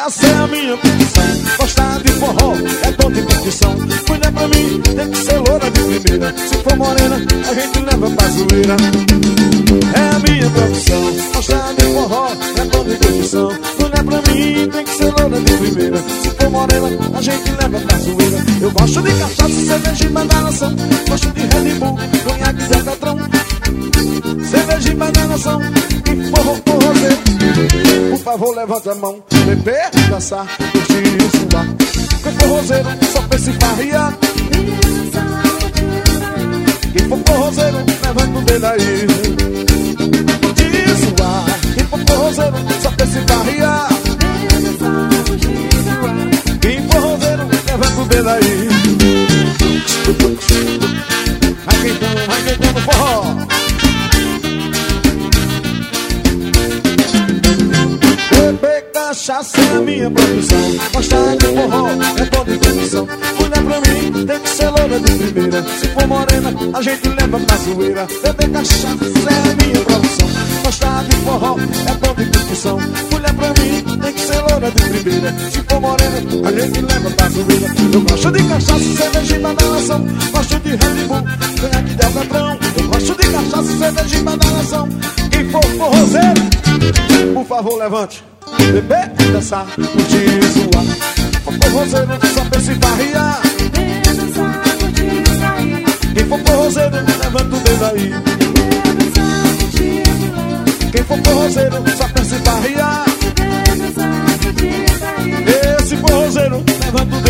cachaça é a minha profissão. Gostar de forró é dor de curtição. Mulher pra mim tem que ser loura de primeira. Se for morena, a gente leva pra zoeira. É a minha profissão. Gostar de forró é dor de curtição. Mulher pra mim tem que ser loura de primeira. Se for morena, a gente leva pra zoeira. Eu gosto de cachaça, cerveja e badalação. Gosto de Red Bull, conhaque de alcatrão. Cerveja e badalação e forrozeiro. Por favor, levanta a mão. Beber, dançar, curtir e suar. Com forrozeiro, só pensa em farriar. Quem for forrozeiro, levanta o dedo aí. Curtir e suar. Quem for forrozeiro, só pensa em farriar. Quem for forrozeiro, levanta o dedo aí. Vai quem no forró. Beber cachaça é a minha profissão. Gostar de forró é dor de curtição. Mulher pra mim tem que ser loura de primeira. Se for morena, a gente leva pra zoeira. Beber cachaça é a minha profissão. Gostar de forró é dor de curtição. Mulher pra mim tem que ser loura de primeira. Se for morena, a gente leva pra zoeira. Eu gosto de cachaça, cerveja e badalação. Gosto de Red Bull, conhaque de alcatrão. Eu gosto de cachaça, cerveja e badalação. Quem for forrozeiro, por favor, levante. Beber, dançar, curtir e suar. For forrozeiro, só pensa em farriar. Quem for forrozeiro, levanta o dedo aí. Quem for forrozeiro, só pensa em farriar. Esse forrozeiro, levanta o dedo.